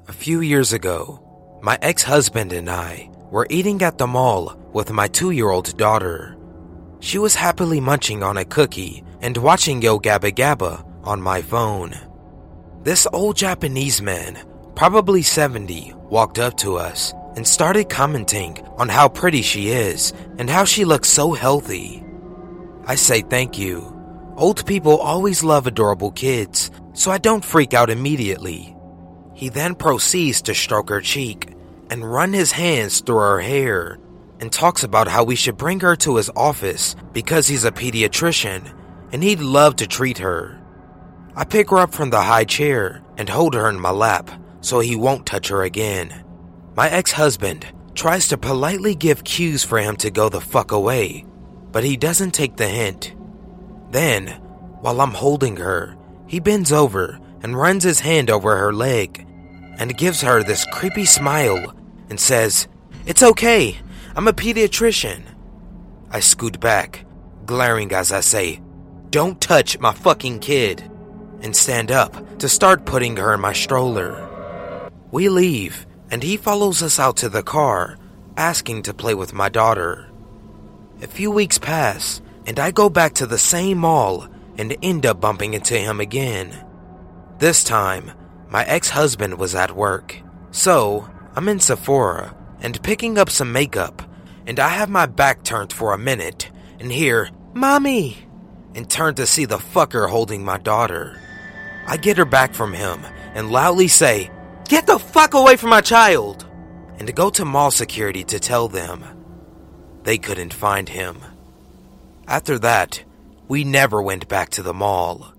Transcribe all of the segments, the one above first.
A few years ago, my ex-husband and I were eating at the mall with my 2-year-old daughter. She was happily munching on a cookie and watching Yo Gabba Gabba on my phone. This old Japanese man, probably 70, walked up to us and started commenting on how pretty she is and how she looks so healthy. I say thank you. Old people always love adorable kids, so I don't freak out immediately. He then proceeds to stroke her cheek and run his hands through her hair and talks about how we should bring her to his office because he's a pediatrician and he'd love to treat her. I pick her up from the high chair and hold her in my lap so he won't touch her again. My ex-husband tries to politely give cues for him to go the fuck away, but he doesn't take the hint. Then, while I'm holding her, he bends over and runs his hand over her leg and gives her this creepy smile and says, "It's okay, I'm a pediatrician." I scoot back, glaring as I say, "Don't touch my fucking kid," and stand up to start putting her in my stroller. We leave, and he follows us out to the car, asking to play with my daughter. A few weeks pass, and I go back to the same mall and end up bumping into him again. This time, my ex-husband was at work, so I'm in Sephora and picking up some makeup, and I have my back turned for a minute and hear, "Mommy," and turn to see the fucker holding my daughter. I get her back from him and loudly say, "Get the fuck away from my child!" and go to mall security to tell them. They couldn't find him. After that, we never went back to the mall.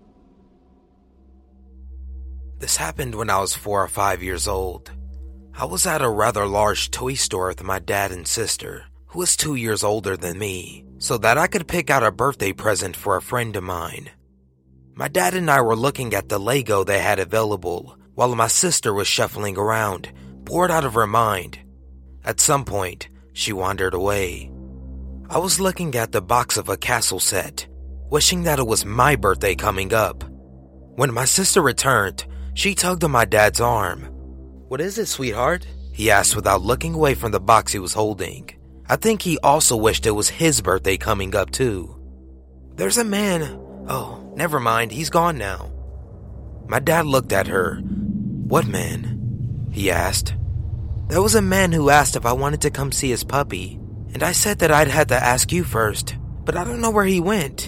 This happened when I was 4 or 5 years old. I was at a rather large toy store with my dad and sister, who was 2 years older than me, so that I could pick out a birthday present for a friend of mine. My dad and I were looking at the Lego they had available, while my sister was shuffling around, bored out of her mind. At some point, she wandered away. I was looking at the box of a castle set, wishing that it was my birthday coming up. When my sister returned, she tugged on my dad's arm. "What is it, sweetheart?" he asked without looking away from the box he was holding. I think he also wished it was his birthday coming up too. "There's a man. Oh, never mind, he's gone now." My dad looked at her. "What man?" he asked. "There was a man who asked if I wanted to come see his puppy, and I said that I'd had to ask you first, but I don't know where he went."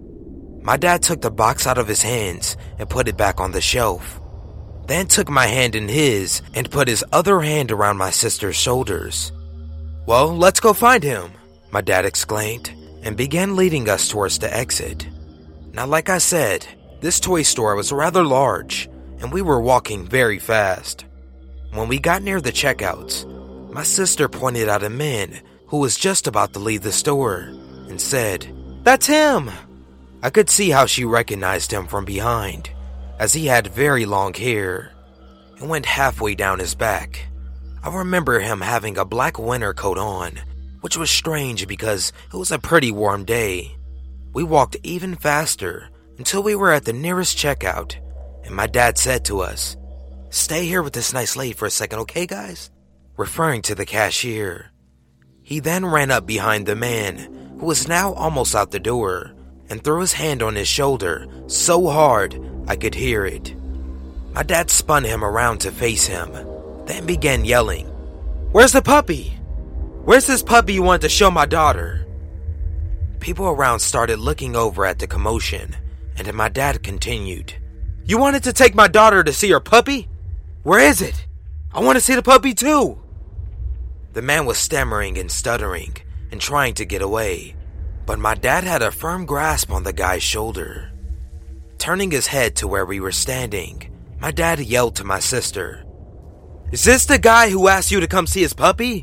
My dad took the box out of his hands and put it back on the shelf, then took my hand in his and put his other hand around my sister's shoulders. "Well, let's go find him," my dad exclaimed, and began leading us towards the exit. Now, like I said, this toy store was rather large, and we were walking very fast. When we got near the checkouts, my sister pointed out a man who was just about to leave the store and said, "That's him!" I could see how she recognized him from behind, as he had very long hair and went halfway down his back. I remember him having a black winter coat on, which was strange because it was a pretty warm day. We walked even faster until we were at the nearest checkout, and my dad said to us, "Stay here with this nice lady for a second, okay guys?" referring to the cashier. He then ran up behind the man, who was now almost out the door, and threw his hand on his shoulder so hard I could hear it. My dad spun him around to face him, then began yelling, "Where's the puppy? Where's this puppy you wanted to show my daughter?" People around started looking over at the commotion, and my dad continued, "You wanted to take my daughter to see her puppy? Where is it? I want to see the puppy too." The man was stammering and stuttering and trying to get away, but my dad had a firm grasp on the guy's shoulder. Turning his head to where we were standing, my dad yelled to my sister, "Is this the guy who asked you to come see his puppy?"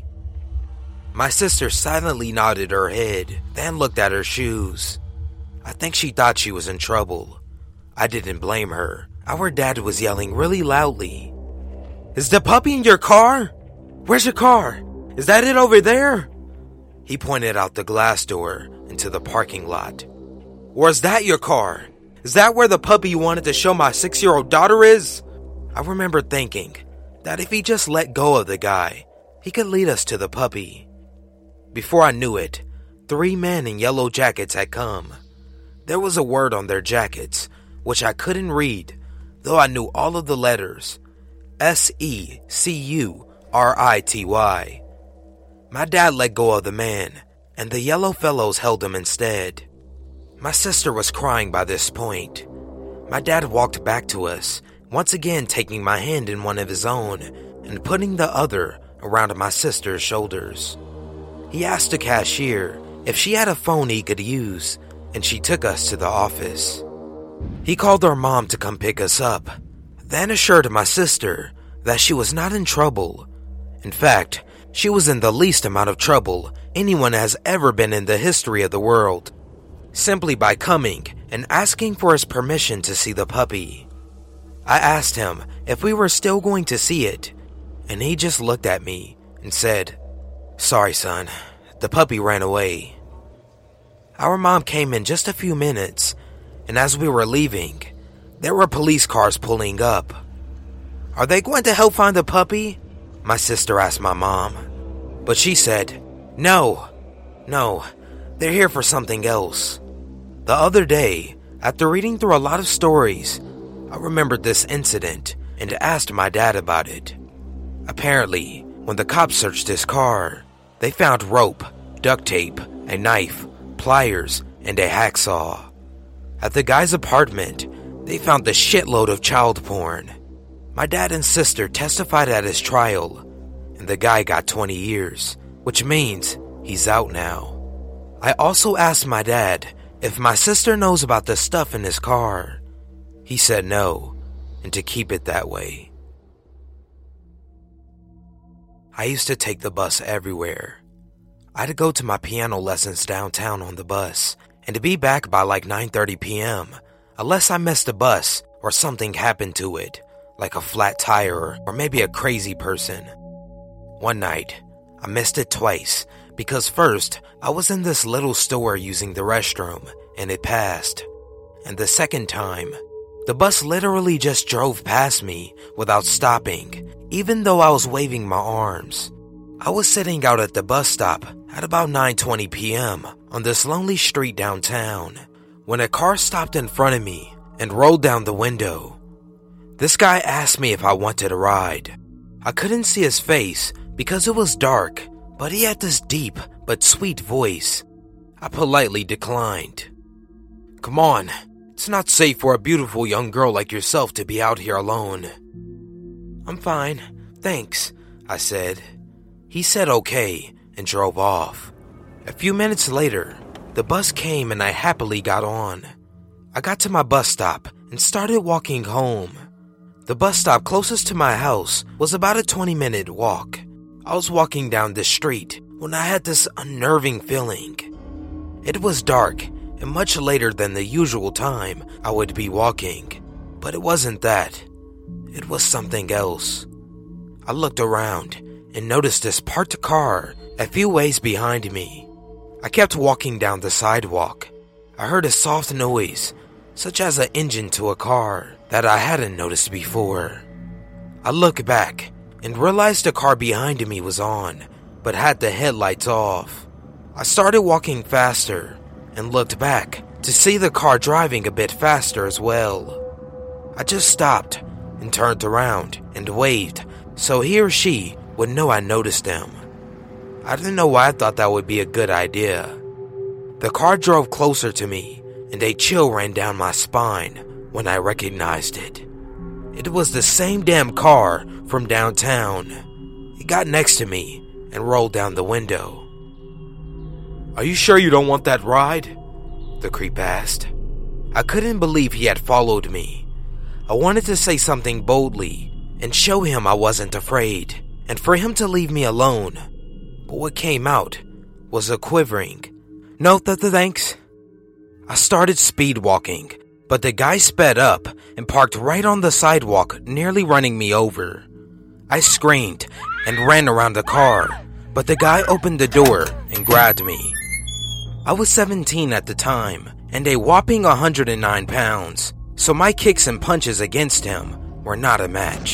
My sister silently nodded her head, then looked at her shoes. I think she thought she was in trouble. I didn't blame her. Our dad was yelling really loudly, "Is the puppy in your car? Where's your car? Is that it over there?" He pointed out the glass door into the parking lot. "Or is that your car? Is that where the puppy you wanted to show my 6-year-old daughter is?" I remember thinking, that if he just let go of the guy, he could lead us to the puppy. Before I knew it, 3 men in yellow jackets had come. There was a word on their jackets, which I couldn't read, though I knew all of the letters. SECURITY. My dad let go of the man, and the yellow fellows held him instead. My sister was crying by this point. My dad walked back to us, once again taking my hand in one of his own and putting the other around my sister's shoulders. He asked the cashier if she had a phone he could use, and she took us to the office. He called our mom to come pick us up, then assured my sister that she was not in trouble. In fact, she was in the least amount of trouble anyone has ever been in the history of the world, simply by coming and asking for his permission to see the puppy. I asked him if we were still going to see it, and he just looked at me and said, "Sorry, son, the puppy ran away." Our mom came in just a few minutes, and as we were leaving, there were police cars pulling up. "Are they going to help find the puppy?" my sister asked my mom. But she said, No, they're here for something else." The other day, after reading through a lot of stories, I remembered this incident and asked my dad about it. Apparently, when the cops searched his car, they found rope, duct tape, a knife, pliers, and a hacksaw. At the guy's apartment, they found a shitload of child porn. My dad and sister testified at his trial, and the guy got 20 years, which means he's out now. I also asked my dad if my sister knows about the stuff in his car. He said no, and to keep it that way. I used to take the bus everywhere. I'd go to my piano lessons downtown on the bus, and to be back by like 9:30 p.m., unless I missed the bus or something happened to it, like a flat tire or maybe a crazy person. One night, I missed it twice, because first, I was in this little store using the restroom, and it passed. And the second time, the bus literally just drove past me without stopping, even though I was waving my arms. I was sitting out at the bus stop at about 9:20 p.m. on this lonely street downtown, when a car stopped in front of me and rolled down the window. This guy asked me if I wanted a ride. I couldn't see his face because it was dark, but he had this deep but sweet voice. I politely declined. "Come on, it's not safe for a beautiful young girl like yourself to be out here alone." "I'm fine, thanks," I said. He said okay and drove off. A few minutes later, the bus came and I happily got on. I got to my bus stop and started walking home. The bus stop closest to my house was about a 20-minute walk. I was walking down the street when I had this unnerving feeling. It was dark and much later than the usual time I would be walking, but it wasn't that. It was something else. I looked around and noticed this parked car a few ways behind me. I kept walking down the sidewalk. I heard a soft noise, such as an engine to a car, that I hadn't noticed before. I looked back and realized the car behind me was on, but had the headlights off. I started walking faster and looked back to see the car driving a bit faster as well. I just stopped and turned around and waved so he or she would know I noticed them. I didn't know why I thought that would be a good idea. The car drove closer to me and a chill ran down my spine when I recognized it. It was the same damn car from downtown. It got next to me and rolled down the window. "Are you sure you don't want that ride?" the creep asked. I couldn't believe he had followed me. I wanted to say something boldly and show him I wasn't afraid, and for him to leave me alone. But what came out was a quivering, "No, thanks." I started speed walking, but the guy sped up and parked right on the sidewalk, nearly running me over. I screamed and ran around the car, but the guy opened the door and grabbed me. I was 17 at the time and a whopping 109 pounds, so my kicks and punches against him were not a match.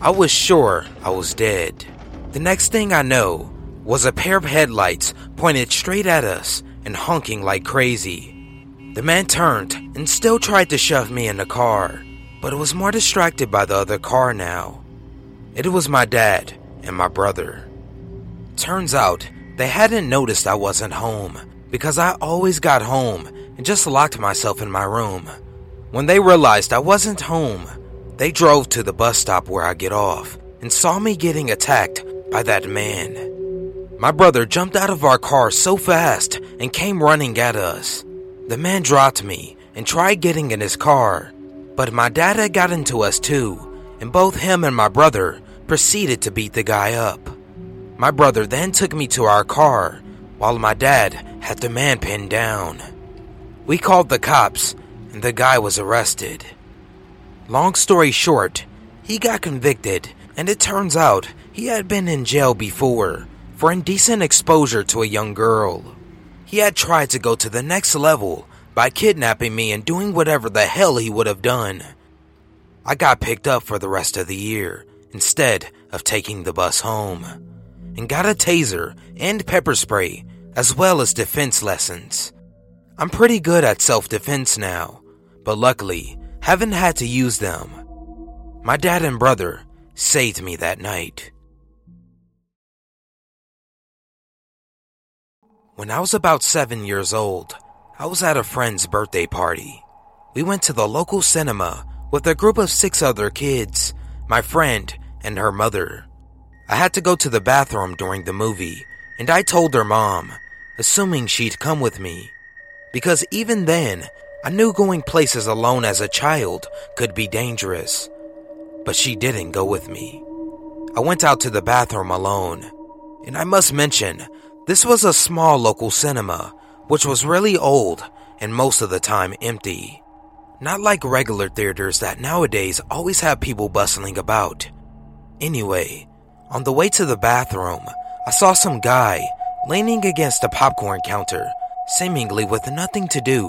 I was sure I was dead. The next thing I know was a pair of headlights pointed straight at us and honking like crazy. The man turned and still tried to shove me in the car, but was more distracted by the other car now. It was my dad and my brother. Turns out they hadn't noticed I wasn't home because I always got home and just locked myself in my room. When they realized I wasn't home, they drove to the bus stop where I get off and saw me getting attacked by that man. My brother jumped out of our car so fast and came running at us. The man dropped me and tried getting in his car, but my dad had got into us too, and both him and my brother proceeded to beat the guy up. My brother then took me to our car, while my dad had the man pinned down. We called the cops, and the guy was arrested. Long story short, he got convicted, and it turns out he had been in jail before for indecent exposure to a young girl. He had tried to go to the next level by kidnapping me and doing whatever the hell he would have done. I got picked up for the rest of the year instead of taking the bus home, and got a taser and pepper spray as well as defense lessons. I'm pretty good at self-defense now, but luckily haven't had to use them. My dad and brother saved me that night. When I was about 7 years old, I was at a friend's birthday party. We went to the local cinema with a group of 6 other kids, my friend and her mother. I had to go to the bathroom during the movie, and I told her mom, assuming she'd come with me. Because even then, I knew going places alone as a child could be dangerous. But she didn't go with me. I went out to the bathroom alone, and I must mention, this was a small local cinema, which was really old and most of the time empty. Not like regular theaters that nowadays always have people bustling about. Anyway, on the way to the bathroom, I saw some guy leaning against a popcorn counter, seemingly with nothing to do.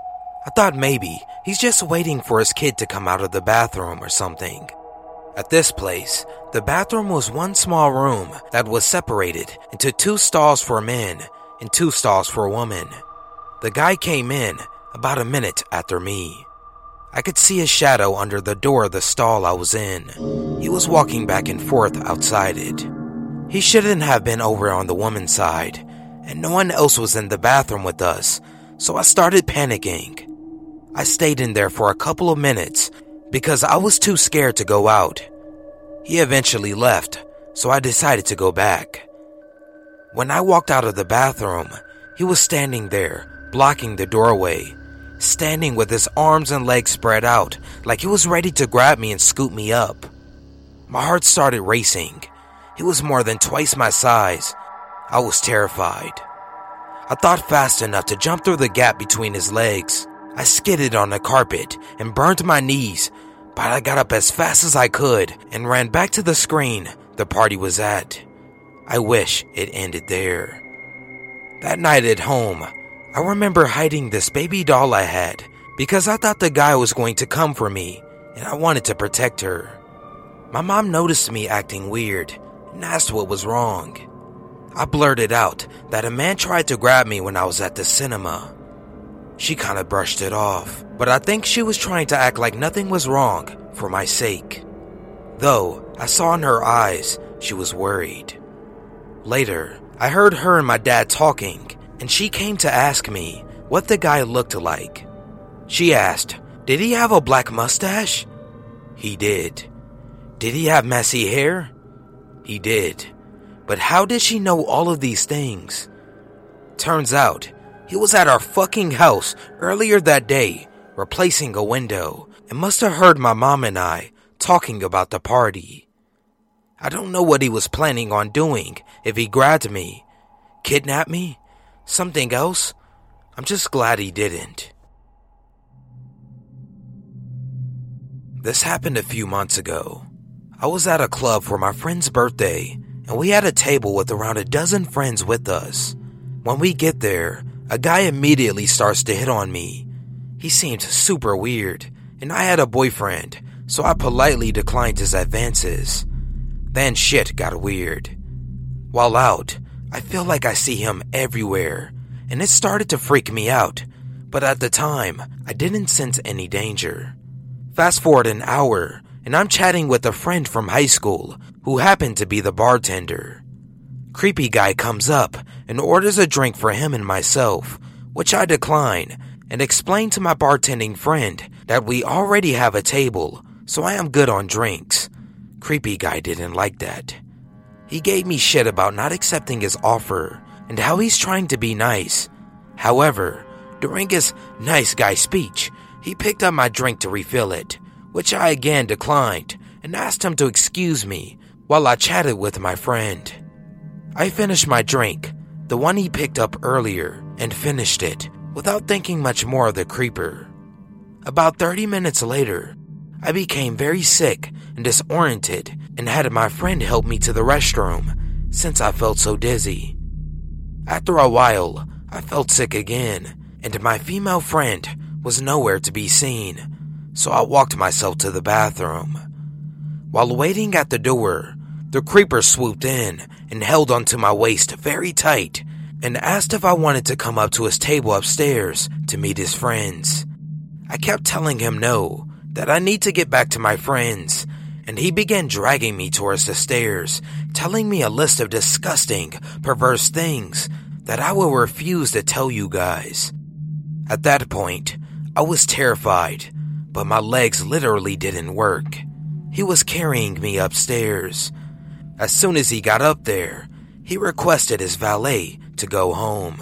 I thought maybe he's just waiting for his kid to come out of the bathroom or something. At this place, the bathroom was one small room that was separated into 2 stalls for men and 2 stalls for women. The guy came in about a minute after me. I could see a shadow under the door of the stall I was in. He was walking back and forth outside it. He shouldn't have been over on the woman's side, and no one else was in the bathroom with us, so I started panicking. I stayed in there for a couple of minutes because I was too scared to go out. He eventually left, so I decided to go back. When I walked out of the bathroom, he was standing there, blocking the doorway, standing with his arms and legs spread out like he was ready to grab me and scoop me up. My heart started racing. He was more than twice my size. I was terrified. I thought fast enough to jump through the gap between his legs. I skidded on the carpet and burned my knees, but I got up as fast as I could and ran back to the screen the party was at. I wish it ended there. That night at home, I remember hiding this baby doll I had because I thought the guy was going to come for me and I wanted to protect her. My mom noticed me acting weird and asked what was wrong. I blurted out that a man tried to grab me when I was at the cinema. She kind of brushed it off, but I think she was trying to act like nothing was wrong for my sake. Though I saw in her eyes she was worried. Later, I heard her and my dad talking, and she came to ask me what the guy looked like. She asked, "Did he have a black mustache?" He did. "Did he have messy hair?" He did. But how did she know all of these things? Turns out, he was at our fucking house earlier that day, replacing a window, and must have heard my mom and I talking about the party. I don't know what he was planning on doing if he grabbed me, kidnapped me, something else. I'm just glad he didn't. This happened a few months ago. I was at a club for my friend's birthday, and we had a table with around a dozen friends with us. When we get there, a guy immediately starts to hit on me. He seemed super weird, and I had a boyfriend, so I politely declined his advances. Then shit got weird. While out, I feel like I see him everywhere, and it started to freak me out, but at the time, I didn't sense any danger. Fast forward an hour, and I'm chatting with a friend from high school who happened to be the bartender. Creepy guy comes up and orders a drink for him and myself, which I decline, and explain to my bartending friend that we already have a table, so I am good on drinks. Creepy guy didn't like that. He gave me shit about not accepting his offer and how he's trying to be nice. However, during his nice guy speech, he picked up my drink to refill it, which I again declined and asked him to excuse me while I chatted with my friend. I finished my drink, the one he picked up earlier, and finished it without thinking much more of the creeper. About 30 minutes later, I became very sick and disoriented and had my friend help me to the restroom since I felt so dizzy. After a while, I felt sick again, and my female friend was nowhere to be seen, so I walked myself to the bathroom. While waiting at the door, the creeper swooped in and held onto my waist very tight and asked if I wanted to come up to his table upstairs to meet his friends. I kept telling him no, that I need to get back to my friends, and he began dragging me towards the stairs, telling me a list of disgusting, perverse things that I will refuse to tell you guys. At that point, I was terrified, but my legs literally didn't work. He was carrying me upstairs. As soon as he got up there, he requested his valet to go home.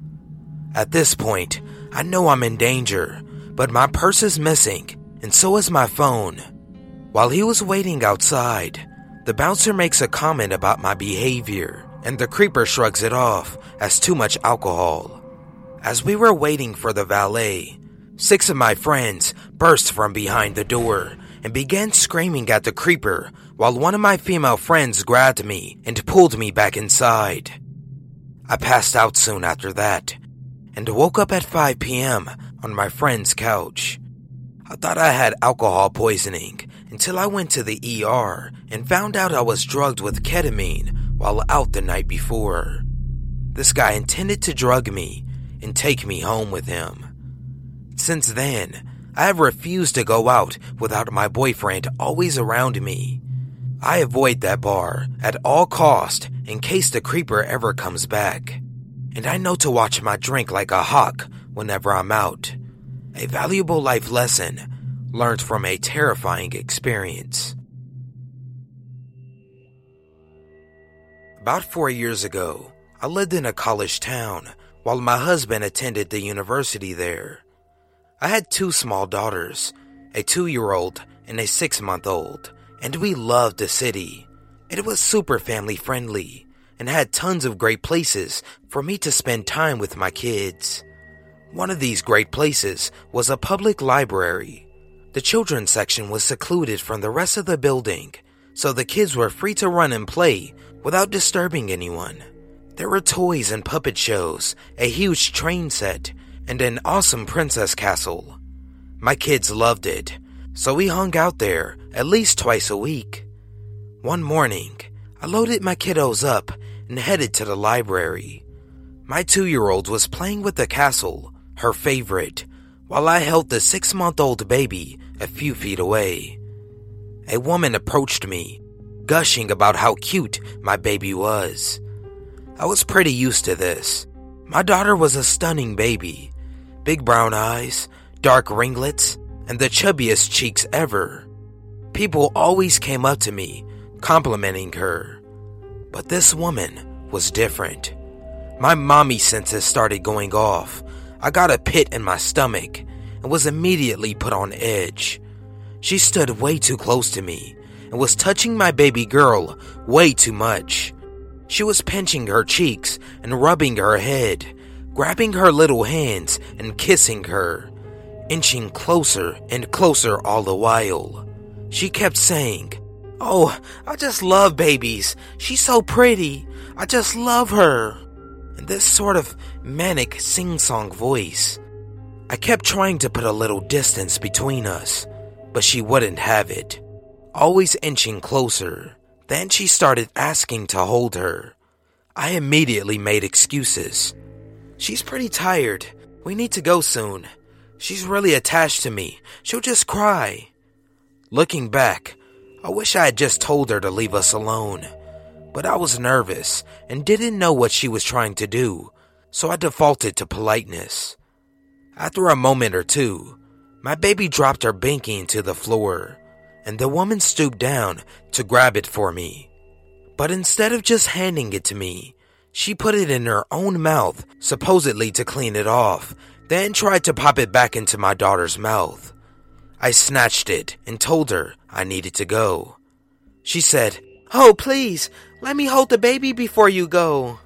At this point, I know I'm in danger, but my purse is missing, and so is my phone. While he was waiting outside, the bouncer makes a comment about my behavior, and the creeper shrugs it off as too much alcohol. As we were waiting for the valet, 6 of my friends burst from behind the door and began screaming at the creeper while one of my female friends grabbed me and pulled me back inside. I passed out soon after that and woke up at 5 p.m. on my friend's couch. I thought I had alcohol poisoning until I went to the ER and found out I was drugged with ketamine while out the night before. This guy intended to drug me and take me home with him. Since then, I have refused to go out without my boyfriend always around me. I avoid that bar at all cost in case the creeper ever comes back. And I know to watch my drink like a hawk whenever I'm out. A valuable life lesson learned from a terrifying experience. About 4 years ago, I lived in a college town while my husband attended the university there. I had 2 small daughters, a 2-year-old and a 6-month-old, and we loved the city. It was super family friendly and had tons of great places for me to spend time with my kids. One of these great places was a public library. The children's section was secluded from the rest of the building, so the kids were free to run and play without disturbing anyone. There were toys and puppet shows, a huge train set, and an awesome princess castle. My kids loved it, so we hung out there at least twice a week. One morning, I loaded my kiddos up and headed to the library. My 2-year-old was playing with the castle, her favorite, while I held the 6-month-old baby a few feet away. A woman approached me, gushing about how cute my baby was. I was pretty used to this. My daughter was a stunning baby. Big brown eyes, dark ringlets, and the chubbiest cheeks ever. People always came up to me, complimenting her. But this woman was different. My mommy senses started going off. I got a pit in my stomach and was immediately put on edge. She stood way too close to me and was touching my baby girl way too much. She was pinching her cheeks and rubbing her head, grabbing her little hands and kissing her, inching closer and closer all the while. She kept saying, "Oh, I just love babies. She's so pretty. I just love her." In this sort of manic sing-song voice. I kept trying to put a little distance between us, but she wouldn't have it, always inching closer. Then she started asking to hold her. I immediately made excuses. She's pretty tired. We need to go soon. She's really attached to me. She'll just cry. Looking back, I wish I had just told her to leave us alone. But I was nervous and didn't know what she was trying to do, so I defaulted to politeness. After a moment or two, my baby dropped her binky to the floor, and the woman stooped down to grab it for me. But instead of just handing it to me, she put it in her own mouth, supposedly to clean it off, then tried to pop it back into my daughter's mouth. I snatched it and told her I needed to go. She said, "Oh, please, let me hold the baby before you go."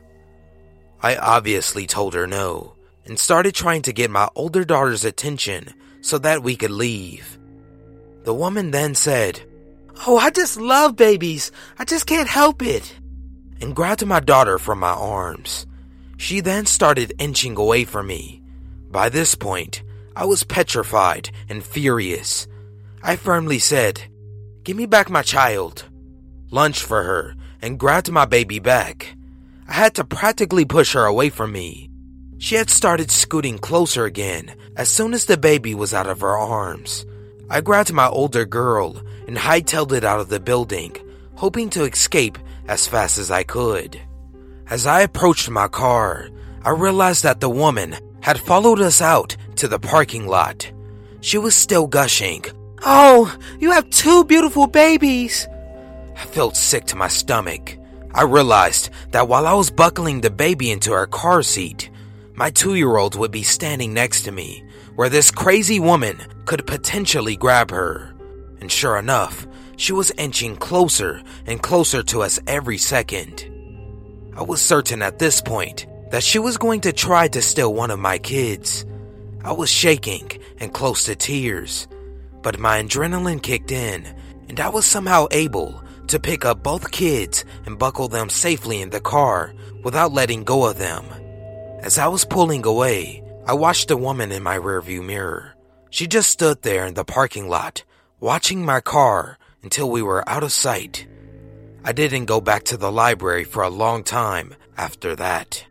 I obviously told her no, and started trying to get my older daughter's attention so that we could leave. The woman then said, "Oh, I just love babies. I just can't help it," and grabbed my daughter from my arms. She then started inching away from me. By this point, I was petrified and furious. I firmly said, "Give me back my child," lunged for her, and grabbed my baby back. I had to practically push her away from me. She had started scooting closer again as soon as the baby was out of her arms. I grabbed my older girl and hightailed it out of the building, hoping to escape as fast as I could. As I approached my car, I realized that the woman had followed us out to the parking lot. She was still gushing, "Oh, you have two beautiful babies." I felt sick to my stomach. I realized that while I was buckling the baby into her car seat, my 2-year-old would be standing next to me, where this crazy woman could potentially grab her. And sure enough, she was inching closer and closer to us every second. I was certain at this point that she was going to try to steal one of my kids. I was shaking and close to tears, but my adrenaline kicked in, and I was somehow able to pick up both kids and buckle them safely in the car without letting go of them. As I was pulling away, I watched the woman in my rearview mirror. She just stood there in the parking lot, watching my car until we were out of sight. I didn't go back to the library for a long time after that.